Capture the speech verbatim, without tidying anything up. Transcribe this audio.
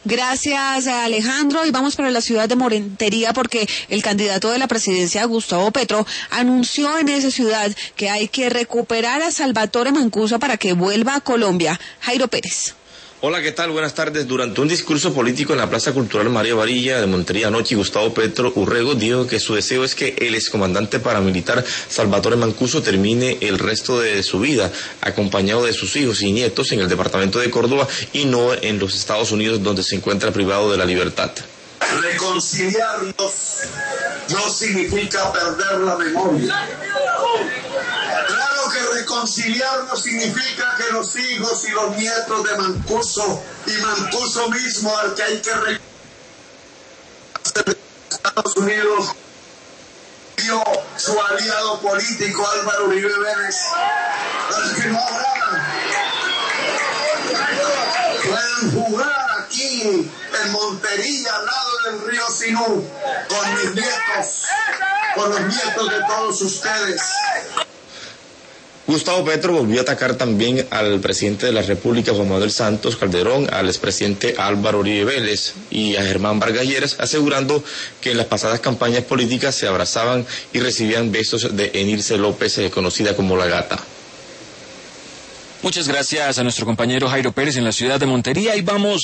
Gracias, Alejandro. Y vamos para la ciudad de Montería porque el candidato de la presidencia, Gustavo Petro, anunció en esa ciudad que hay que recuperar a Salvatore Mancuso para que vuelva a Colombia. Jairo Pérez. Hola, ¿qué tal? Buenas tardes. Durante un discurso político en la Plaza Cultural María Varilla de Montería anoche, Gustavo Petro Urrego dijo que su deseo es que el excomandante paramilitar Salvatore Mancuso termine el resto de su vida acompañado de sus hijos y nietos en el departamento de Córdoba y no en los Estados Unidos, donde se encuentra privado de la libertad. Reconciliarnos no significa perder la memoria. Claro que reconciliarnos significa que los hijos y los nietos de Mancuso y Mancuso mismo, al que hay que reconocer de Estados Unidos, dio su aliado político Álvaro Uribe Vélez, para que no abraman, puedan jugar aquí en Montería, al lado del río Sinú, con mis nietos, con los nietos de todos ustedes. Gustavo Petro volvió a atacar también al presidente de la República, Juan Manuel Santos Calderón, al expresidente Álvaro Uribe Vélez y a Germán Vargas Lleras, asegurando que en las pasadas campañas políticas se abrazaban y recibían besos de Enilce López, conocida como La Gata. Muchas gracias a nuestro compañero Jairo Pérez en la ciudad de Montería y vamos